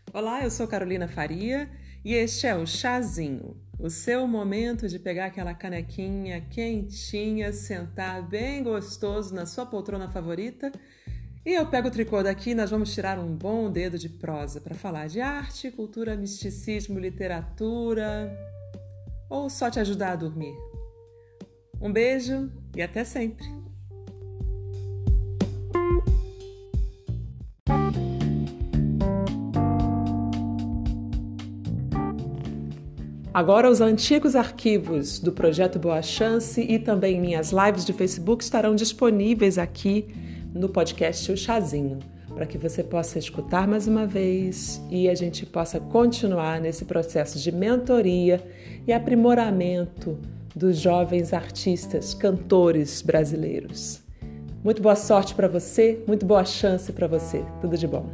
Olá, eu sou Carolina Faria e este é o Chazinho, o seu momento de pegar aquela canequinha quentinha, sentar bem gostoso na sua poltrona favorita e eu pego o tricô daqui e nós vamos tirar um bom dedo de prosa para falar de arte, cultura, misticismo, literatura ou só te ajudar a dormir. Um beijo e até sempre! Agora os antigos arquivos do Projeto Boa Chance e também minhas lives de Facebook estarão disponíveis aqui no podcast O Chazinho, para que você possa escutar mais uma vez e a gente possa continuar nesse processo de mentoria e aprimoramento dos jovens artistas, cantores brasileiros. Muito boa sorte para você, muito boa chance para você. Tudo de bom.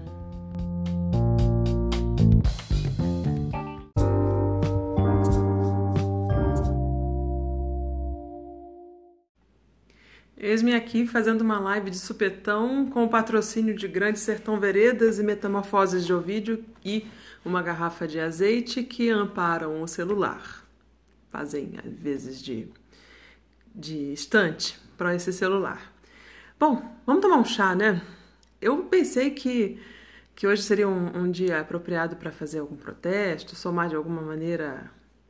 Eis-me aqui fazendo uma live de supetão com o patrocínio de Grande Sertão Veredas e Metamorfoses de Ovídio e uma garrafa de azeite que amparam o celular. Fazem, às vezes, de estante para esse celular. Bom, vamos tomar um chá, né? Eu pensei que hoje seria um dia apropriado para fazer algum protesto, somar de alguma maneira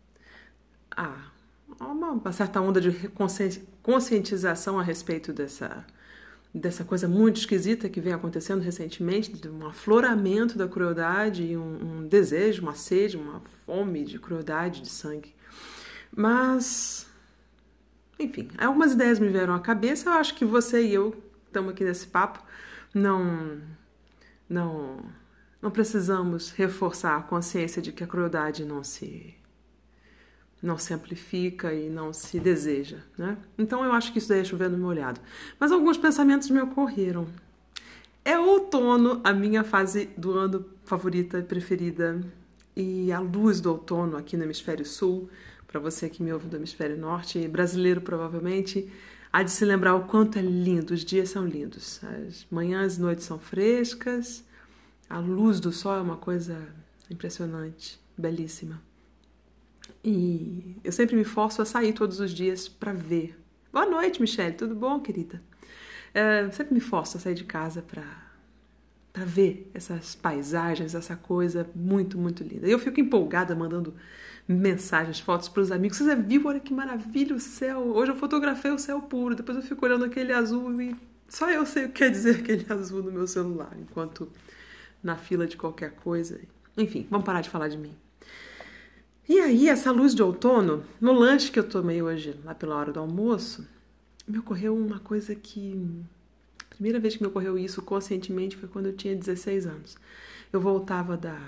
uma certa onda de conscientização a respeito dessa coisa muito esquisita que vem acontecendo recentemente, de um afloramento da crueldade e um desejo, uma sede, uma fome de crueldade, de sangue. Mas, enfim, algumas ideias me vieram à cabeça. Eu acho que você e eu estamos aqui nesse papo. Não precisamos reforçar a consciência de que a crueldade não se amplifica e não se deseja, né? Então eu acho que isso daí é chover no meu olhado. Mas alguns pensamentos me ocorreram. É outono, a minha fase do ano favorita e preferida, e a luz do outono aqui no hemisfério sul, para você que me ouve do hemisfério norte, brasileiro provavelmente, há de se lembrar o quanto é lindo, os dias são lindos, as manhãs e noites são frescas, a luz do sol é uma coisa impressionante, belíssima. E eu sempre me forço a sair todos os dias para ver. Boa noite, Michele. Tudo bom, querida? Eu sempre me forço a sair de casa para ver essas paisagens, essa coisa muito, muito linda. Eu fico empolgada mandando mensagens, fotos para os amigos. Você viu? Olha que maravilha o céu. Hoje eu fotografei o céu puro. Depois eu fico olhando aquele azul e só eu sei o que quer dizer aquele azul no meu celular, enquanto na fila de qualquer coisa. Enfim, vamos parar de falar de mim. E aí, essa luz de outono, no lanche que eu tomei hoje, lá pela hora do almoço, me ocorreu uma coisa que... A primeira vez que me ocorreu isso conscientemente foi quando eu tinha 16 anos. Eu voltava da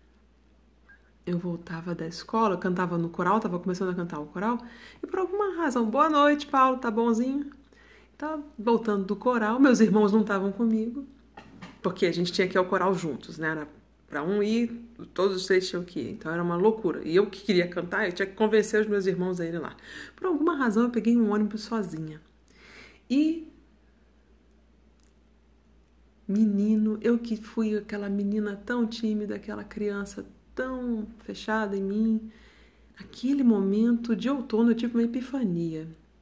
escola, eu cantava no coral, estava começando a cantar o coral, e por alguma razão, boa noite, Paulo, tá bonzinho? Tava voltando do coral, meus irmãos não estavam comigo, porque a gente tinha que ir ao coral juntos, né? Era para um ir, todos os três tinham que ir. Então era uma loucura. E eu que queria cantar, eu tinha que convencer os meus irmãos a irem lá. Por alguma razão eu peguei um ônibus sozinha. E, menino, eu que fui aquela menina tão tímida, aquela criança tão fechada em mim, naquele momento de outono eu tive uma epifania.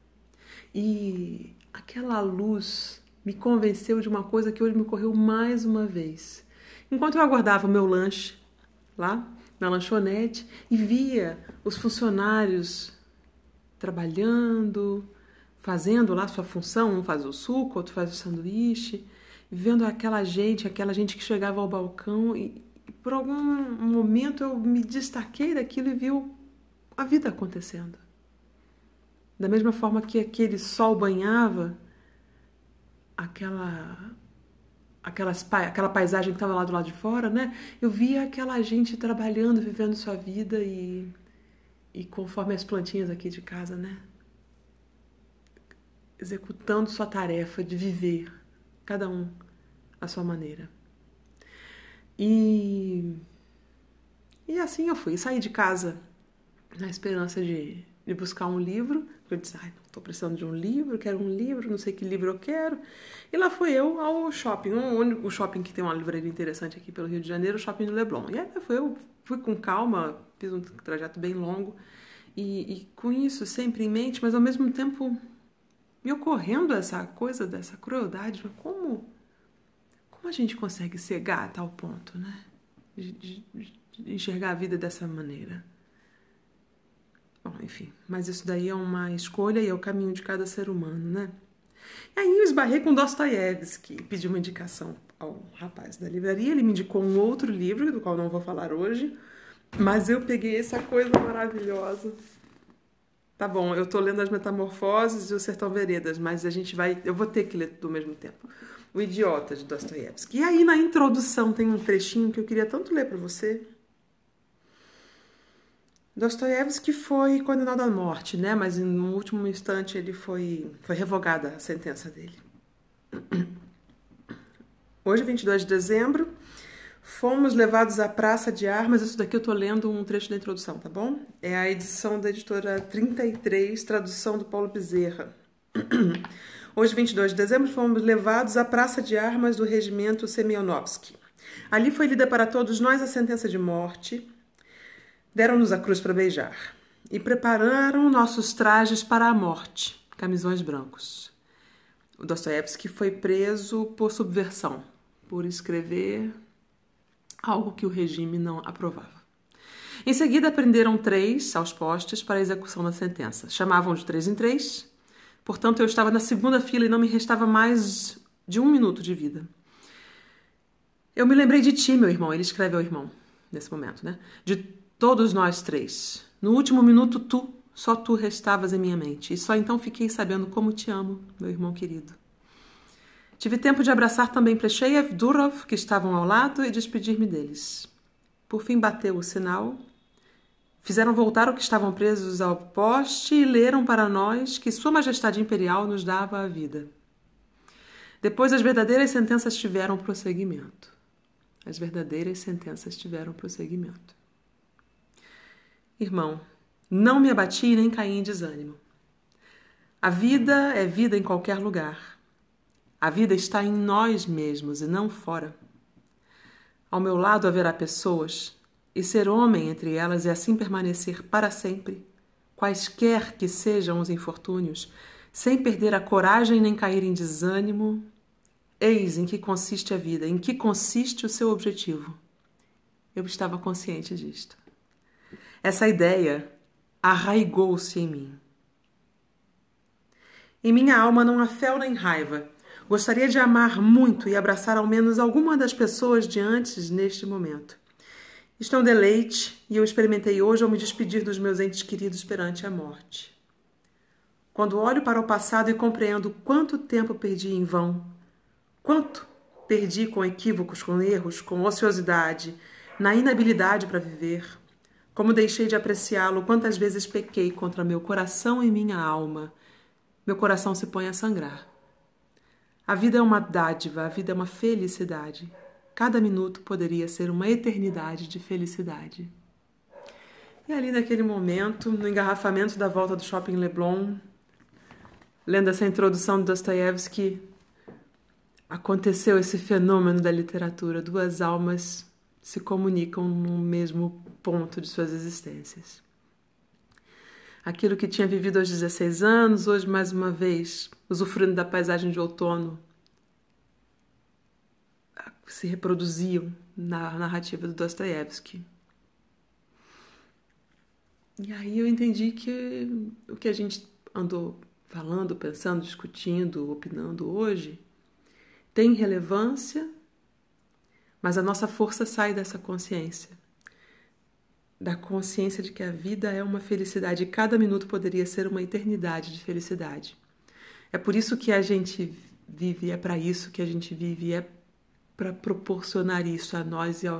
E aquela luz me convenceu de uma coisa que hoje me ocorreu mais uma vez. Enquanto eu aguardava o meu lanche lá na lanchonete e via os funcionários trabalhando, fazendo lá sua função, um faz o suco, outro faz o sanduíche, vendo aquela gente que chegava ao balcão e por algum momento eu me destaquei daquilo e vi a vida acontecendo. Da mesma forma que aquele sol banhava aquela paisagem que estava lá do lado de fora, né? Eu via aquela gente trabalhando, vivendo sua vida e conforme as plantinhas aqui de casa, né? Executando sua tarefa de viver, cada um à sua maneira. E assim eu fui. Saí de casa na esperança de buscar um livro. Eu disse, não Tô precisando de um livro, quero um livro, não sei que livro eu quero. E lá fui eu ao shopping, o único shopping que tem uma livraria interessante aqui pelo Rio de Janeiro, o Shopping do Leblon. E aí eu fui com calma, fiz um trajeto bem longo e com isso sempre em mente, mas ao mesmo tempo me ocorrendo essa coisa dessa crueldade, como a gente consegue cegar a tal ponto, né? De enxergar a vida dessa maneira. Bom, enfim, mas isso daí é uma escolha e é o caminho de cada ser humano, né? E aí eu esbarrei com Dostoiévski, pedi uma indicação ao rapaz da livraria, ele me indicou um outro livro, do qual não vou falar hoje, mas eu peguei essa coisa maravilhosa. Tá bom, eu tô lendo As Metamorfoses e O Sertão Veredas, mas eu vou ter que ler do mesmo tempo. O Idiota, de Dostoiévski. E aí na introdução tem um trechinho que eu queria tanto ler para você. Dostoiévski foi condenado à morte, né? Mas no último instante ele foi revogada a sentença dele. Hoje, 22 de dezembro, fomos levados à Praça de Armas. Isso daqui eu tô lendo um trecho da introdução, tá bom? É a edição da editora 33, tradução do Paulo Bezerra. Hoje, 22 de dezembro, fomos levados à Praça de Armas do Regimento Semionovski. Ali foi lida para todos nós a sentença de morte. Deram-nos a cruz para beijar e prepararam nossos trajes para a morte, camisões brancos. O Dostoiévski foi preso por subversão, por escrever algo que o regime não aprovava. Em seguida, prenderam 3 aos postes para a execução da sentença. Chamavam de 3 em 3, portanto eu estava na segunda fila e não me restava mais de 1 minuto de vida. Eu me lembrei de ti, meu irmão, ele escreve ao irmão, nesse momento, né? De todos nós 3. No último minuto, só tu restavas em minha mente. E só então fiquei sabendo como te amo, meu irmão querido. Tive tempo de abraçar também Plecheyev, Durov, que estavam ao lado, e despedir-me deles. Por fim bateu o sinal. Fizeram voltar o que estavam presos ao poste e leram para nós que Sua Majestade Imperial nos dava a vida. Depois as verdadeiras sentenças tiveram prosseguimento. As verdadeiras sentenças tiveram prosseguimento. Irmão, não me abati nem caí em desânimo. A vida é vida em qualquer lugar. A vida está em nós mesmos e não fora. Ao meu lado haverá pessoas, e ser homem entre elas é assim permanecer para sempre, quaisquer que sejam os infortúnios, sem perder a coragem nem cair em desânimo. Eis em que consiste a vida, em que consiste o seu objetivo. Eu estava consciente disto. Essa ideia arraigou-se em mim. Em minha alma não há fel nem raiva. Gostaria de amar muito e abraçar ao menos alguma das pessoas de antes neste momento. Isto é um deleite e eu experimentei hoje ao me despedir dos meus entes queridos perante a morte. Quando olho para o passado e compreendo quanto tempo perdi em vão, quanto perdi com equívocos, com erros, com ociosidade, na inabilidade para viver, como deixei de apreciá-lo, quantas vezes pequei contra meu coração e minha alma. Meu coração se põe a sangrar. A vida é uma dádiva, a vida é uma felicidade. Cada minuto poderia ser uma eternidade de felicidade. E ali naquele momento, no engarrafamento da volta do Shopping Leblon, lendo essa introdução de Dostoiévski, aconteceu esse fenômeno da literatura. 2 almas se comunicam no mesmo ponto de suas existências. Aquilo que tinha vivido aos 16 anos, hoje mais uma vez, usufruindo da paisagem de outono, se reproduziam na narrativa do Dostoiévski. E aí eu entendi que o que a gente andou falando, pensando, discutindo, opinando hoje tem relevância, mas a nossa força sai dessa consciência. Da consciência de que a vida é uma felicidade e cada minuto poderia ser uma eternidade de felicidade. É por isso que a gente vive, é para isso que a gente vive, é para proporcionar isso a nós e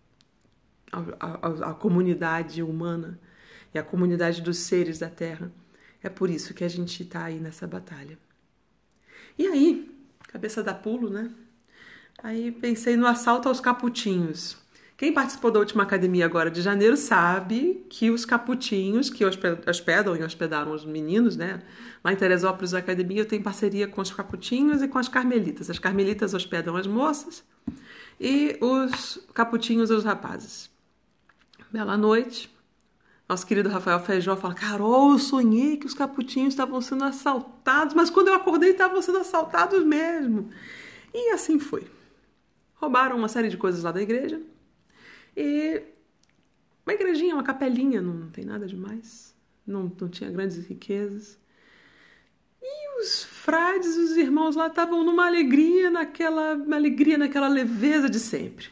à comunidade humana e à comunidade dos seres da Terra. É por isso que a gente está aí nessa batalha. E aí, cabeça dá pulo, né? Aí pensei no assalto aos caputinhos. Quem participou da última academia agora de janeiro sabe que os caputinhos que hospedam e hospedaram os meninos, né? Lá em Teresópolis, a academia tem parceria com os caputinhos e com as carmelitas. As carmelitas hospedam as moças e os caputinhos os rapazes. Bela noite. Nosso querido Rafael Feijó fala: Carol, eu sonhei que os caputinhos estavam sendo assaltados, mas quando eu acordei estavam sendo assaltados mesmo. E assim foi. Roubaram uma série de coisas lá da igreja. E uma igrejinha, uma capelinha, não tem nada demais. Não tinha grandes riquezas. E os frades, os irmãos lá estavam numa alegria, naquela leveza de sempre.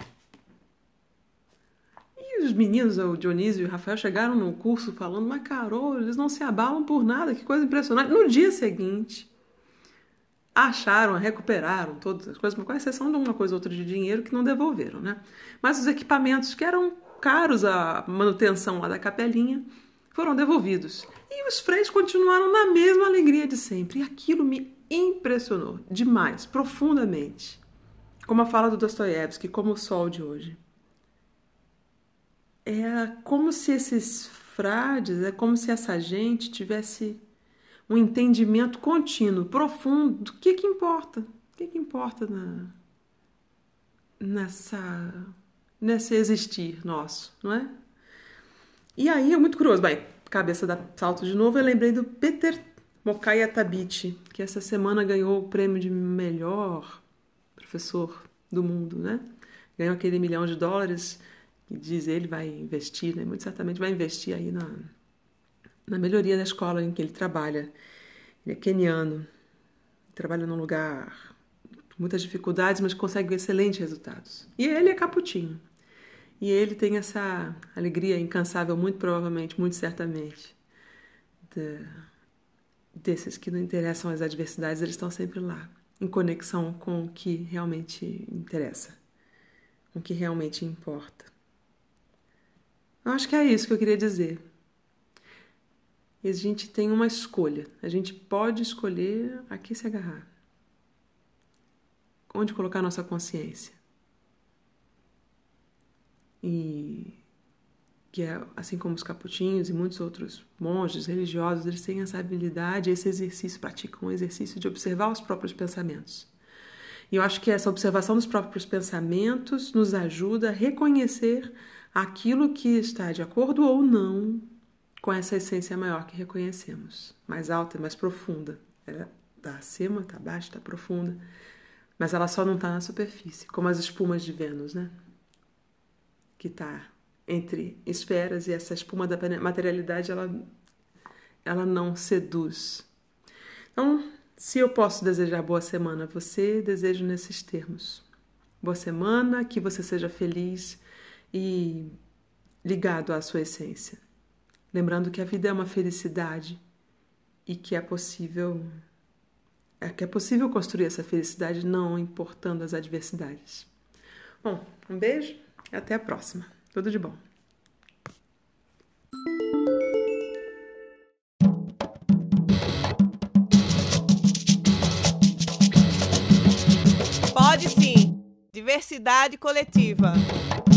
E os meninos, o Dionísio e o Rafael, chegaram no curso falando: mas Carol, eles não se abalam por nada, que coisa impressionante. No dia seguinte, recuperaram todas as coisas, com exceção de uma coisa ou outra de dinheiro que não devolveram, né? Mas os equipamentos que eram caros, a manutenção lá da capelinha, foram devolvidos. E os freis continuaram na mesma alegria de sempre. E aquilo me impressionou demais, profundamente. Como a fala do Dostoiévski, como o sol de hoje. É como se esses frades, é como se essa gente tivesse um entendimento contínuo, profundo do que importa. O que importa nesse existir nosso, não é? E aí é muito curioso. Bem, cabeça da salto de novo, eu lembrei do Peter Mokayatabichi, que essa semana ganhou o prêmio de melhor professor do mundo, né? Ganhou aquele $1 milhão, que diz ele vai investir, né? Muito certamente vai investir aí na melhoria da escola em que ele trabalha. Ele é queniano, trabalha num lugar com muitas dificuldades, mas consegue excelentes resultados. E ele é caputinho. E ele tem essa alegria incansável, muito provavelmente, muito certamente, desses que não interessam as adversidades, eles estão sempre lá, em conexão com o que realmente interessa, com o que realmente importa. Eu acho que é isso que eu queria dizer. E a gente tem uma escolha. A gente pode escolher a que se agarrar. Onde colocar nossa consciência. E que é, assim como os capuchinhos e muitos outros monges religiosos, eles têm essa habilidade, esse exercício, praticam o exercício de observar os próprios pensamentos. E eu acho que essa observação dos próprios pensamentos nos ajuda a reconhecer aquilo que está de acordo ou não com essa essência maior que reconhecemos, mais alta e mais profunda. Ela está acima, está abaixo, está profunda, mas ela só não está na superfície, como as espumas de Vênus, né? Que está entre esferas, e essa espuma da materialidade, ela não seduz. Então, se eu posso desejar boa semana a você, desejo nesses termos. Boa semana, que você seja feliz e ligado à sua essência. Lembrando que a vida é uma felicidade e que é possível construir essa felicidade não importando as adversidades. Bom, um beijo e até a próxima. Tudo de bom. Pode sim. Diversidade coletiva.